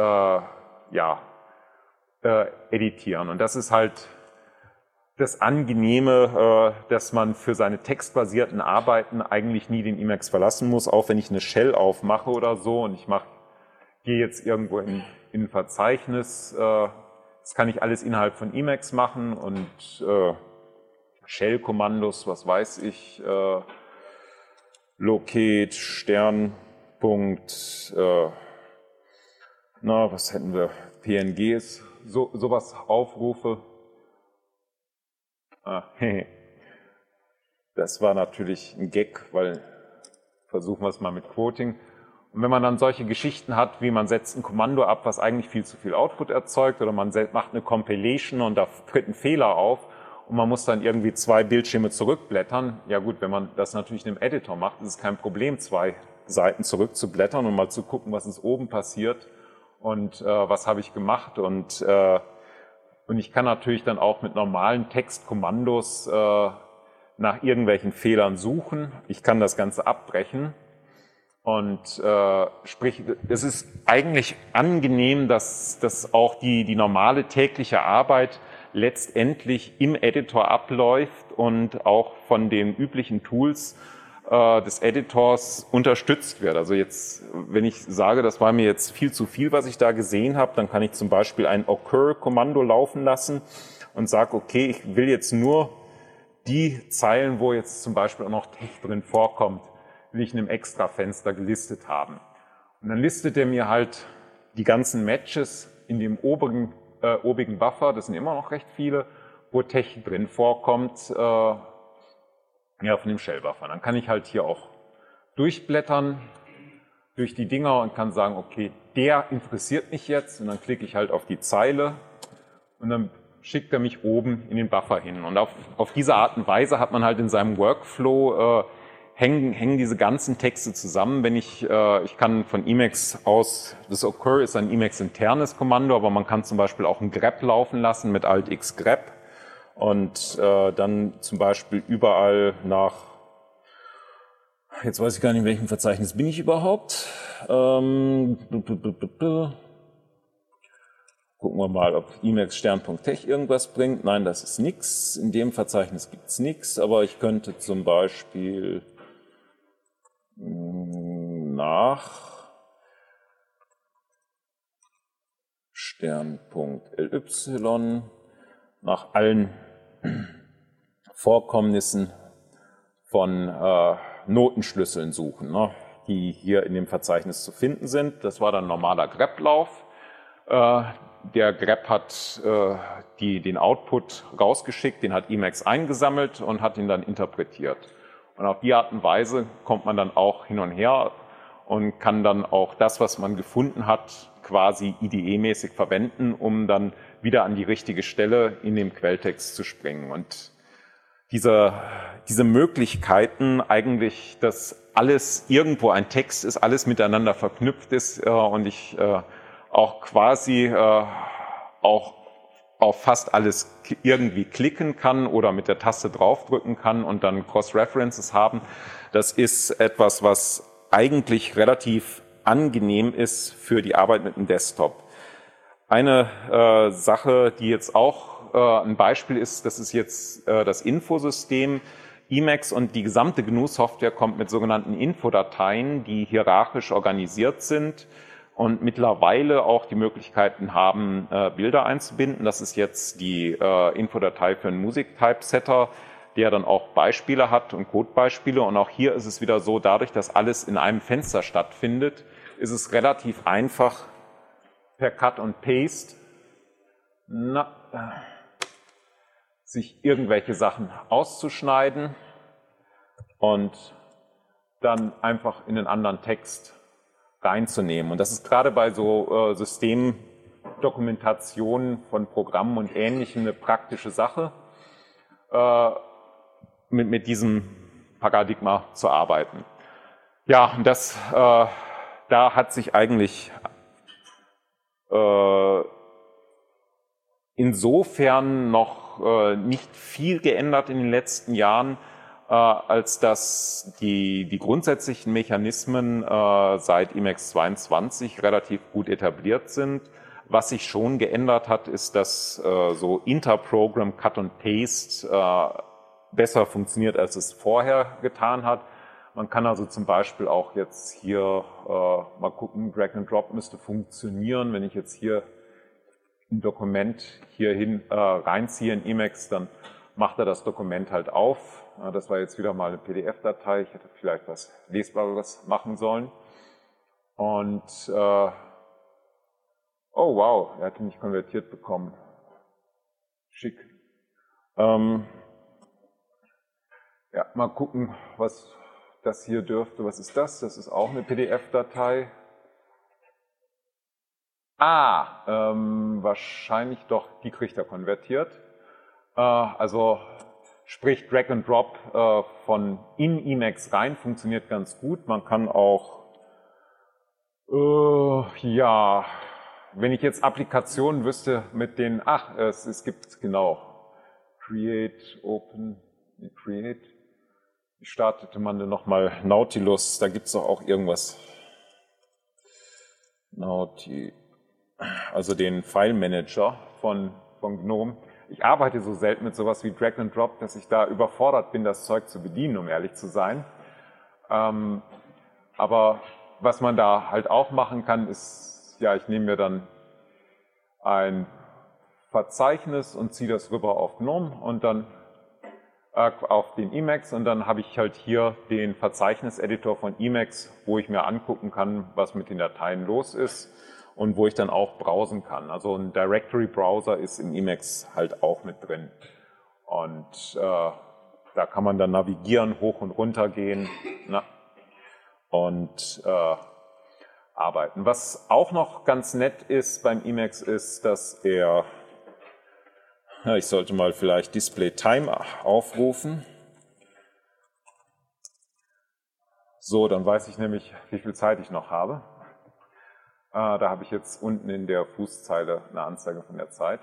editieren. Und das ist halt das Angenehme, dass man für seine textbasierten Arbeiten eigentlich nie den Emacs verlassen muss, auch wenn ich eine Shell aufmache oder so und ich gehe jetzt irgendwo in ein Verzeichnis, das kann ich alles innerhalb von Emacs machen und Shell-Kommandos, was weiß ich, locate, Sternpunkt, was hätten wir, PNGs, sowas aufrufe. Das war natürlich ein Gag, weil versuchen wir es mal mit Quoting. Und wenn man dann solche Geschichten hat, wie man setzt ein Kommando ab, was eigentlich viel zu viel Output erzeugt, oder man macht eine Compilation und da tritt ein Fehler auf und man muss dann irgendwie 2 Bildschirme zurückblättern. Ja gut, wenn man das natürlich in einem Editor macht, ist es kein Problem, 2 Seiten zurückzublättern und mal zu gucken, was ist oben passiert und was habe ich gemacht und ich kann natürlich dann auch mit normalen Textkommandos nach irgendwelchen Fehlern suchen. Ich kann das Ganze abbrechen. Und sprich, es ist eigentlich angenehm, dass auch die normale tägliche Arbeit letztendlich im Editor abläuft und auch von den üblichen Tools des Editors unterstützt wird. Also jetzt, wenn ich sage, das war mir jetzt viel zu viel, was ich da gesehen habe, dann kann ich zum Beispiel ein Occur-Kommando laufen lassen und sage, okay, ich will jetzt nur die Zeilen, wo jetzt zum Beispiel auch noch Tech drin vorkommt, will ich in einem Extra-Fenster gelistet haben. Und dann listet er mir halt die ganzen Matches in dem obigen Buffer, das sind immer noch recht viele, wo Tech drin vorkommt, von dem Shell-Buffer. Dann kann ich halt hier auch durchblättern durch die Dinger und kann sagen, okay, der interessiert mich jetzt und dann klicke ich halt auf die Zeile und dann schickt er mich oben in den Buffer hin. Und auf diese Art und Weise hat man halt in seinem Workflow hängen diese ganzen Texte zusammen. Wenn ich kann von Emacs aus, das Occur ist ein Emacs internes Kommando, aber man kann zum Beispiel auch ein grep laufen lassen mit Alt-X grep und dann zum Beispiel überall nach, jetzt weiß ich gar nicht, in welchem Verzeichnis bin ich überhaupt. Gucken wir mal, ob Emacs Stern.tech irgendwas bringt. Nein, das ist nichts. In dem Verzeichnis gibt es nichts, aber ich könnte zum Beispiel nach Stern.ly nach allen Vorkommnissen von Notenschlüsseln suchen, ne, die hier in dem Verzeichnis zu finden sind. Das war dann ein normaler grep-Lauf. Der grep hat den Output rausgeschickt, den hat Emacs eingesammelt und hat ihn dann interpretiert. Und auf die Art und Weise kommt man dann auch hin und her und kann dann auch das, was man gefunden hat, quasi IDE-mäßig verwenden, um dann wieder an die richtige Stelle in dem Quelltext zu springen. Und diese Möglichkeiten eigentlich, dass alles irgendwo ein Text ist, alles miteinander verknüpft ist und ich auch quasi auch auf fast alles irgendwie klicken kann oder mit der Taste draufdrücken kann und dann Cross-References haben, das ist etwas, was eigentlich relativ angenehm ist für die Arbeit mit dem Desktop. Eine Sache, die jetzt auch ein Beispiel ist, das ist jetzt das Infosystem. Emacs und die gesamte GNU-Software kommt mit sogenannten Infodateien, die hierarchisch organisiert sind und mittlerweile auch die Möglichkeiten haben, Bilder einzubinden. Das ist jetzt die Infodatei für einen Musik-Typesetter, der dann auch Beispiele hat und Codebeispiele. Und auch hier ist es wieder so, dadurch, dass alles in einem Fenster stattfindet, ist es relativ einfach, per Cut und Paste sich irgendwelche Sachen auszuschneiden und dann einfach in einen anderen Text reinzunehmen. Und das ist gerade bei so Systemdokumentationen von Programmen und Ähnlichem eine praktische Sache, mit diesem Paradigma zu arbeiten. Ja, und da hat sich eigentlich insofern noch nicht viel geändert in den letzten Jahren, als dass die grundsätzlichen Mechanismen seit Emacs 22 relativ gut etabliert sind. Was sich schon geändert hat, ist, dass so Interprogram Cut und Paste besser funktioniert, als es vorher getan hat. Man kann also zum Beispiel auch jetzt hier mal gucken, Drag and Drop müsste funktionieren. Wenn ich jetzt hier ein Dokument hierhin reinziehe in Emacs, dann macht er das Dokument halt auf. Das war jetzt wieder mal eine PDF-Datei. Ich hätte vielleicht was Lesbares machen sollen. Und oh wow, er hat ihn nicht konvertiert bekommen. Schick. Ja, mal gucken, was das hier dürfte. Was ist das? Das ist auch eine PDF-Datei. Wahrscheinlich doch, die kriegt er konvertiert. Also sprich Drag and Drop von in Emacs rein funktioniert ganz gut. Man kann auch, ja, wenn ich jetzt Applikationen wüsste mit denen, es gibt genau Create, Open, Create. Wie startete man denn nochmal? Nautilus, da gibt es doch auch irgendwas. Also den File Manager von GNOME. Ich arbeite so selten mit sowas wie Drag and Drop, dass ich da überfordert bin, das Zeug zu bedienen, um ehrlich zu sein. Aber was man da halt auch machen kann, ist, ja, ich nehme mir dann ein Verzeichnis und ziehe das rüber auf GNOME und dann auf den Emacs und dann habe ich halt hier den Verzeichniseditor von Emacs, wo ich mir angucken kann, was mit den Dateien los ist und wo ich dann auch browsen kann. Also ein Directory-Browser ist in Emacs halt auch mit drin. Und da kann man dann navigieren, hoch und runter gehen und arbeiten. Was auch noch ganz nett ist beim Emacs ist, dass ich sollte mal vielleicht Display Time aufrufen. So, dann weiß ich nämlich, wie viel Zeit ich noch habe. Da habe ich jetzt unten in der Fußzeile eine Anzeige von der Zeit.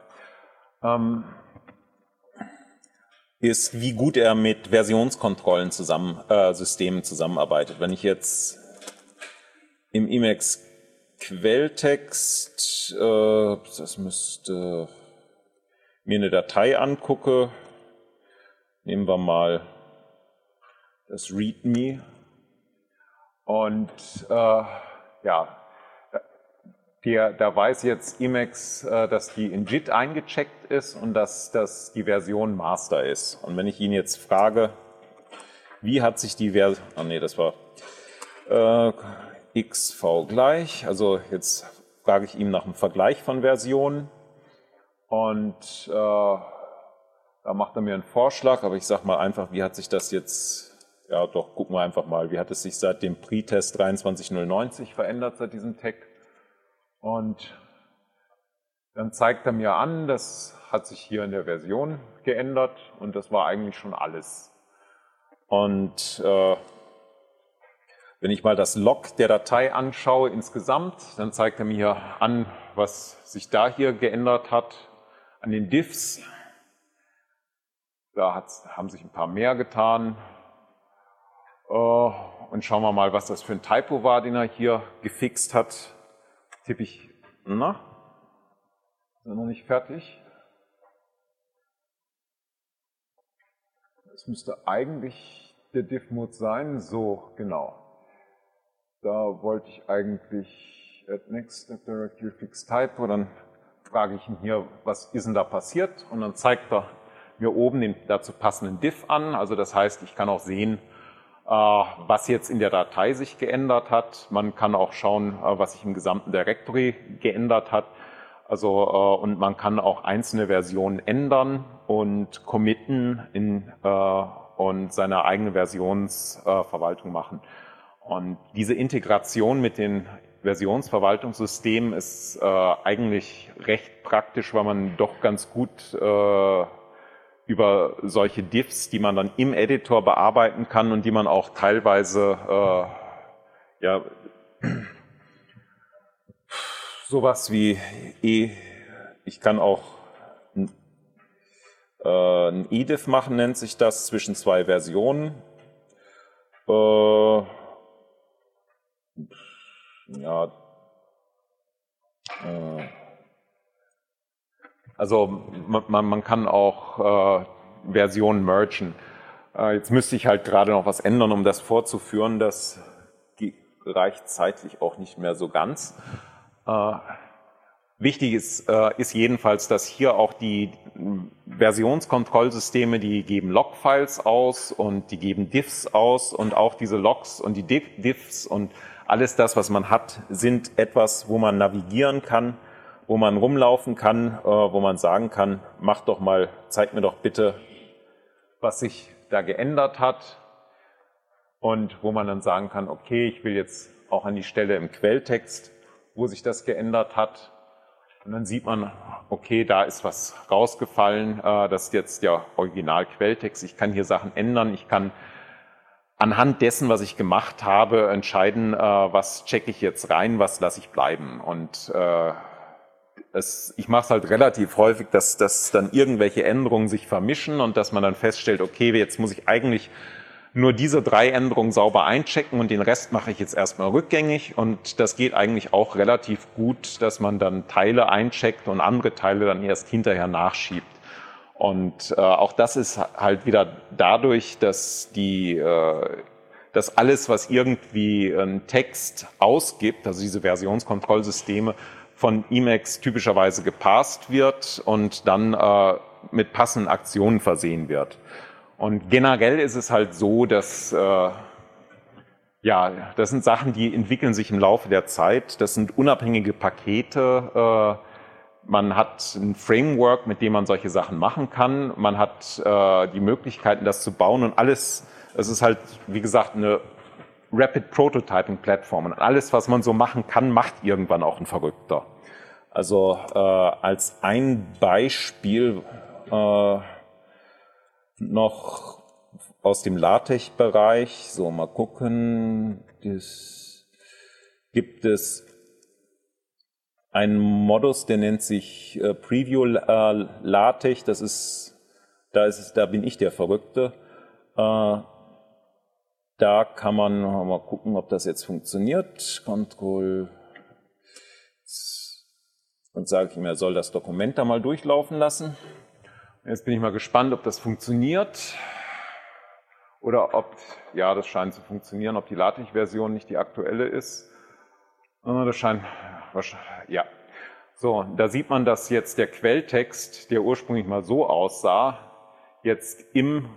Ist, wie gut er mit Versionskontrollen Systemen zusammenarbeitet. Wenn ich jetzt im Emacs Quelltext, das müsste mir eine Datei angucke, nehmen wir mal das README und ja, da weiß jetzt Emacs, dass die in JIT eingecheckt ist und dass die Version Master ist. Und wenn ich ihn jetzt frage, wie hat sich die Version, das war XV gleich, also jetzt frage ich ihm nach einem Vergleich von Versionen und da macht er mir einen Vorschlag, aber ich sage mal einfach, wie hat sich das jetzt, ja doch, gucken wir einfach mal, wie hat es sich seit dem Pre-Test 23090 verändert, seit diesem Tag. Und dann zeigt er mir an, das hat sich hier in der Version geändert und das war eigentlich schon alles. Und wenn ich mal das Log der Datei anschaue insgesamt, dann zeigt er mir hier an, was sich da hier geändert hat an den Diffs. Da haben sich ein paar mehr getan. Und schauen wir mal, was das für ein Typo war, den er hier gefixt hat. Tippe ich, ist er noch nicht fertig? Das müsste eigentlich der Diff-Mode sein. So, genau. Da wollte ich eigentlich at next step directory fix typo. Dann frage ich ihn hier, was ist denn da passiert? Und dann zeigt er mir oben den dazu passenden Diff an. Also das heißt, ich kann auch sehen, was jetzt in der Datei sich geändert hat. Man kann auch schauen, was sich im gesamten Directory geändert hat. Also, und man kann auch einzelne Versionen ändern und committen und seine eigene Versionsverwaltung machen. Und diese Integration mit den Versionsverwaltungssystemen ist eigentlich recht praktisch, weil man doch ganz gut über solche Diffs, die man dann im Editor bearbeiten kann und die man auch teilweise sowas wie ich kann auch ein EDIF machen, nennt sich das, zwischen zwei Versionen. Also man kann auch Versionen mergen. Jetzt müsste ich halt gerade noch was ändern, um das vorzuführen. Das reicht zeitlich auch nicht mehr so ganz. Wichtig ist jedenfalls, dass hier auch die Versionskontrollsysteme, die geben Logfiles aus und die geben Diffs aus und auch diese Logs und die Diffs und alles das, was man hat, sind etwas, wo man navigieren kann, wo man rumlaufen kann, wo man sagen kann, mach doch mal, zeig mir doch bitte, was sich da geändert hat und wo man dann sagen kann, okay, ich will jetzt auch an die Stelle im Quelltext, wo sich das geändert hat. Und dann sieht man, okay, da ist was rausgefallen, das ist jetzt der Original-Quelltext. Ich kann hier Sachen ändern, ich kann anhand dessen, was ich gemacht habe, entscheiden, was checke ich jetzt rein, was lasse ich bleiben. Und ich mache es halt relativ häufig, dass dann irgendwelche Änderungen sich vermischen und dass man dann feststellt, okay, jetzt muss ich eigentlich nur diese 3 Änderungen sauber einchecken und den Rest mache ich jetzt erstmal rückgängig. Und das geht eigentlich auch relativ gut, dass man dann Teile eincheckt und andere Teile dann erst hinterher nachschiebt. Und auch das ist halt wieder dadurch, dass dass alles, was irgendwie einen Text ausgibt, also diese Versionskontrollsysteme, von Emacs typischerweise gepasst wird und dann mit passenden Aktionen versehen wird. Und generell ist es halt so, dass das sind Sachen, die entwickeln sich im Laufe der Zeit. Das sind unabhängige Pakete. Man hat ein Framework, mit dem man solche Sachen machen kann. Man hat die Möglichkeiten, das zu bauen und alles. Es ist halt, wie gesagt, eine Rapid Prototyping Plattform. Und alles, was man so machen kann, macht irgendwann auch ein Verrückter. Also als ein Beispiel noch aus dem LaTeX-Bereich, so mal gucken, gibt es einen Modus, der nennt sich Preview LaTeX, da bin ich der Verrückte. Da kann man mal gucken, ob das jetzt funktioniert. Ctrl und sage ich ihm, er soll das Dokument da mal durchlaufen lassen. Jetzt bin ich mal gespannt, ob das funktioniert oder das scheint zu funktionieren, ob die LaTeX-Version nicht die aktuelle ist. Das scheint, ja. So, da sieht man, dass jetzt der Quelltext, der ursprünglich mal so aussah, jetzt im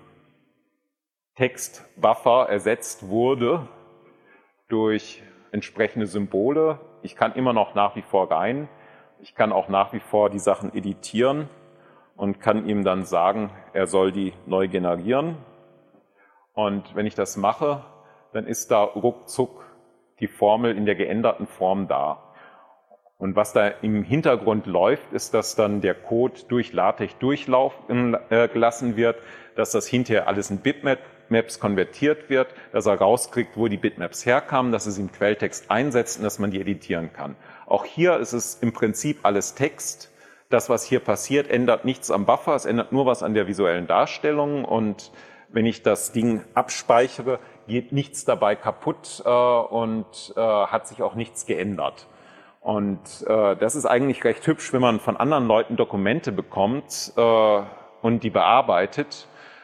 Textbuffer ersetzt wurde durch entsprechende Symbole. Ich kann immer noch nach wie vor rein. Ich kann auch nach wie vor die Sachen editieren und kann ihm dann sagen, er soll die neu generieren. Und wenn ich das mache, dann ist da ruckzuck die Formel in der geänderten Form da. Und was da im Hintergrund läuft, ist, dass dann der Code durch LaTeX durchlaufen gelassen wird, dass das hinterher alles in Bitmaps konvertiert wird, dass er rauskriegt, wo die Bitmaps herkamen, dass es im Quelltext einsetzt und dass man die editieren kann. Auch hier ist es im Prinzip alles Text. Das, was hier passiert, ändert nichts am Buffer, es ändert nur was an der visuellen Darstellung. Und wenn ich das Ding abspeichere, geht nichts dabei kaputt und hat sich auch nichts geändert. Und das ist eigentlich recht hübsch, wenn man von anderen Leuten Dokumente bekommt und die bearbeitet.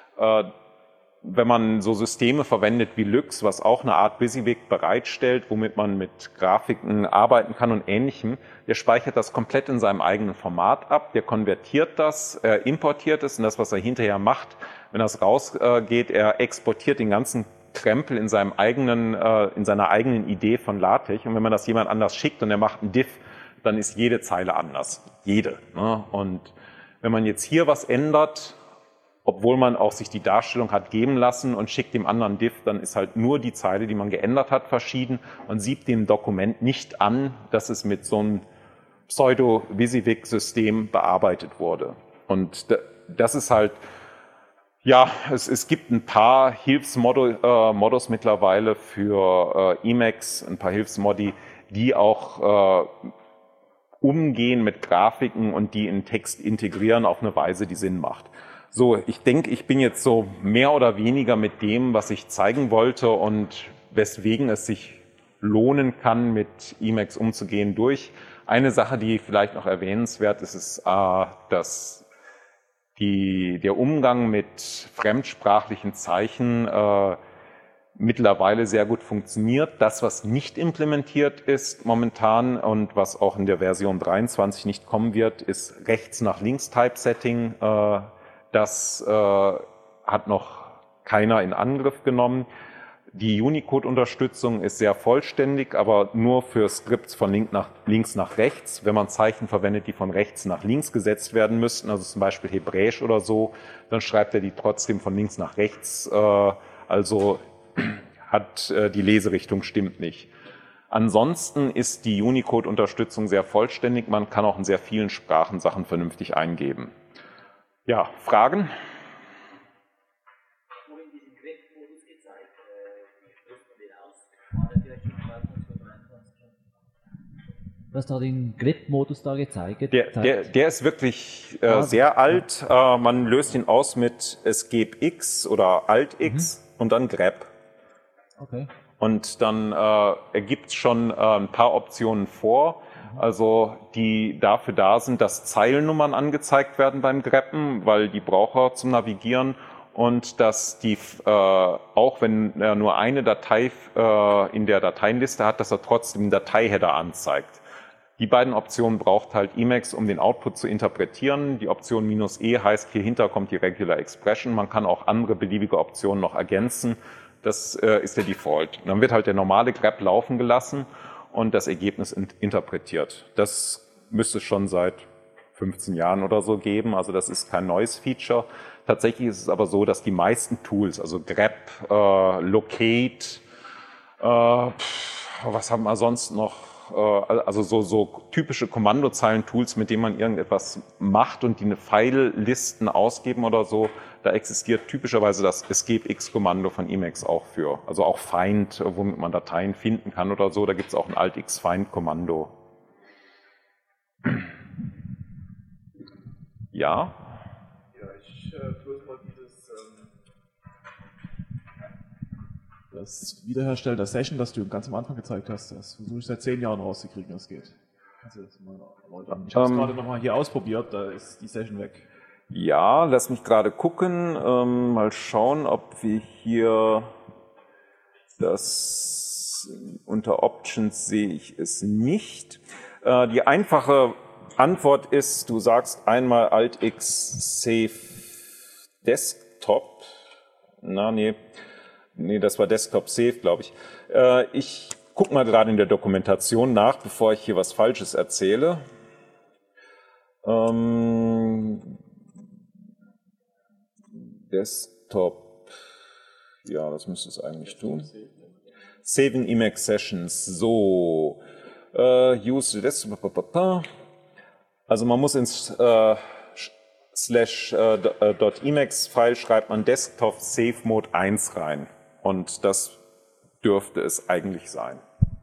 Wenn man so Systeme verwendet wie Lux, was auch eine Art WYSIWYG bereitstellt, womit man mit Grafiken arbeiten kann und Ähnlichem, der speichert das komplett in seinem eigenen Format ab, der konvertiert das, importiert es und das, was er hinterher macht, wenn das rausgeht, er exportiert den ganzen Krempel in seiner eigenen Idee von LaTeX. Und wenn man das jemand anders schickt und er macht einen Diff, dann ist jede Zeile anders. Jede. Ne? Und wenn man jetzt hier was ändert, obwohl man auch sich die Darstellung hat geben lassen und schickt dem anderen Diff, dann ist halt nur die Zeile, die man geändert hat, verschieden und sieht dem Dokument nicht an, dass es mit so einem Pseudo-WYSIWYG-System bearbeitet wurde. Und das ist halt, ja, es gibt ein paar Hilfsmodus mittlerweile für Emacs, ein paar Hilfsmodi, die auch umgehen mit Grafiken und die in Text integrieren auf eine Weise, die Sinn macht. So, ich denke, ich bin jetzt so mehr oder weniger mit dem, was ich zeigen wollte und weswegen es sich lohnen kann, mit Emacs umzugehen, durch. Eine Sache, die vielleicht noch erwähnenswert ist, ist, dass der Umgang mit fremdsprachlichen Zeichen mittlerweile sehr gut funktioniert. Das, was nicht implementiert ist momentan und was auch in der Version 23 nicht kommen wird, ist rechts nach links Typesetting. Das hat noch keiner in Angriff genommen. Die Unicode-Unterstützung ist sehr vollständig, aber nur für Skripts von links nach rechts. Wenn man Zeichen verwendet, die von rechts nach links gesetzt werden müssten, also zum Beispiel Hebräisch oder so, dann schreibt er die trotzdem von links nach rechts. Also hat die Leserichtung stimmt nicht. Ansonsten ist die Unicode-Unterstützung sehr vollständig. Man kann auch in sehr vielen Sprachen Sachen vernünftig eingeben. Ja, Fragen? Du hast da den Grep-Modus da gezeigt. Der ist wirklich sehr alt. Man löst ihn aus mit Escape X oder Alt X und dann Grep. Okay. Und dann ergibt es schon ein paar Optionen vor, also die dafür da sind, dass Zeilennummern angezeigt werden beim Greppen, weil die braucht er zum Navigieren, und dass die, auch wenn er nur eine Datei in der Dateienliste hat, dass er trotzdem den Dateiheader anzeigt. Die beiden Optionen braucht halt Emacs, um den Output zu interpretieren. Die Option "-e" heißt, hier hinter kommt die Regular Expression. Man kann auch andere beliebige Optionen noch ergänzen. Das ist der Default. Dann wird halt der normale Grep laufen gelassen und das Ergebnis interpretiert. Das müsste es schon seit 15 Jahren oder so geben. Also das ist kein neues Feature. Tatsächlich ist es aber so, dass die meisten Tools, also Grep, Locate, was haben wir sonst noch? Also so typische Kommandozeilen-Tools, mit denen man irgendetwas macht und die eine Pfeillisten ausgeben oder so, da existiert typischerweise das Escape-X-Kommando von Emacs auch für. Also auch Find, womit man Dateien finden kann oder so, da gibt es auch ein Alt-X-Find-Kommando. Ja? Ja, ich tue mal das Wiederherstellen der Session, das du ganz am Anfang gezeigt hast, das versuche ich seit 10 Jahren rauszukriegen, das geht. Also das mal erläutern. Ich habe es gerade nochmal hier ausprobiert, da ist die Session weg. Ja, lass mich gerade gucken, mal schauen, ob wir hier das unter Options sehe ich es nicht. Die einfache Antwort ist, du sagst einmal Alt-X Save Desktop. Nee, das war Desktop Save, glaube ich. Ich gucke mal gerade in der Dokumentation nach, bevor ich hier was Falsches erzähle. Desktop, ja, das müsste es eigentlich tun. Saving Emacs Sessions, so. Use Desktop. Also man muss ins /.emacs-File schreibt man Desktop Save Mode 1 rein. Und das dürfte es eigentlich sein.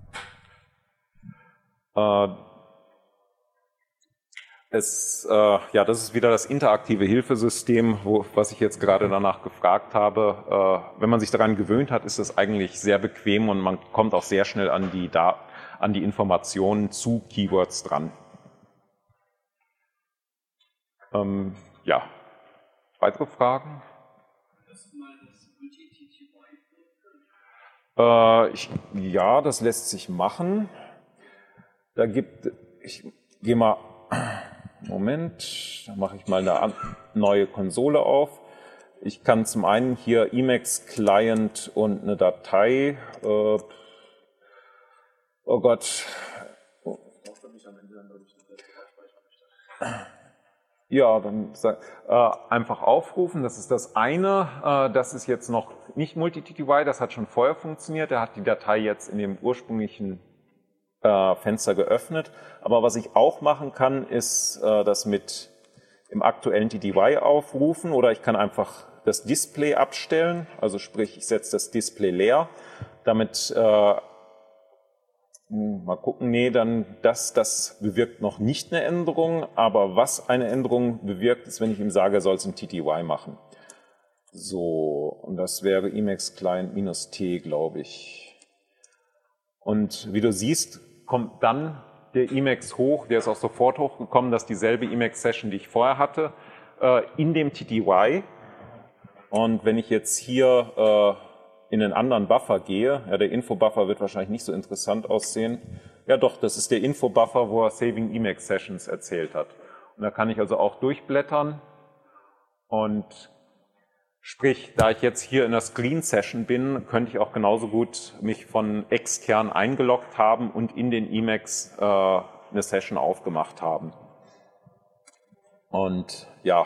Das ist wieder das interaktive Hilfesystem, was ich jetzt gerade danach gefragt habe. Wenn man sich daran gewöhnt hat, ist das eigentlich sehr bequem und man kommt auch sehr schnell an die Informationen zu Keywords dran. Weitere Fragen? Das lässt sich machen. Ich gehe mal, Moment, da mache ich mal eine neue Konsole auf. Ich kann zum einen hier Emacs Client und eine Datei, oh Gott. Ja, dann einfach aufrufen, das ist das eine. Das ist jetzt noch nicht Multi-TTY, das hat schon vorher funktioniert. Er hat die Datei jetzt in dem ursprünglichen Fenster geöffnet. Aber was ich auch machen kann, ist das mit im aktuellen TTY aufrufen oder ich kann einfach das Display abstellen. Also sprich, ich setze das Display leer. Damit mal gucken, das bewirkt noch nicht eine Änderung, aber was eine Änderung bewirkt, ist, wenn ich ihm sage, er soll es im TTY machen. So, und das wäre Emacs Client -T, glaube ich. Und wie du siehst, kommt dann der Emacs hoch, der ist auch sofort hochgekommen, dass dieselbe Emacs-Session, die ich vorher hatte, in dem TTY. Und wenn ich jetzt hier in einen anderen Buffer gehe, ja, der Info-Buffer wird wahrscheinlich nicht so interessant aussehen. Ja doch, das ist der Info-Buffer, wo er Saving Emacs Sessions erzählt hat. Und da kann ich also auch durchblättern. Und sprich, da ich jetzt hier in der Screen-Session bin, könnte ich auch genauso gut mich von extern eingeloggt haben und in den Emacs eine Session aufgemacht haben. Und ja.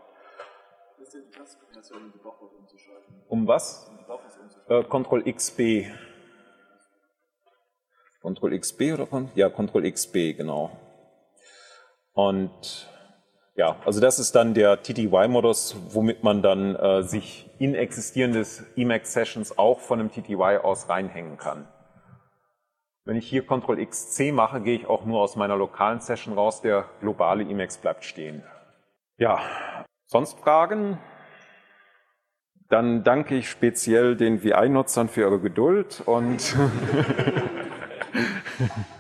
Um was? Ctrl-XB. Ctrl-XB oder Ctrl-XB, genau. Und ja, also das ist dann der TTY-Modus, womit man dann sich in existierende Emacs-Sessions auch von einem TTY aus reinhängen kann. Wenn ich hier Ctrl-XC mache, gehe ich auch nur aus meiner lokalen Session raus, der globale Emacs bleibt stehen. Ja, sonst Fragen? Dann danke ich speziell den VI-Nutzern für ihre Geduld und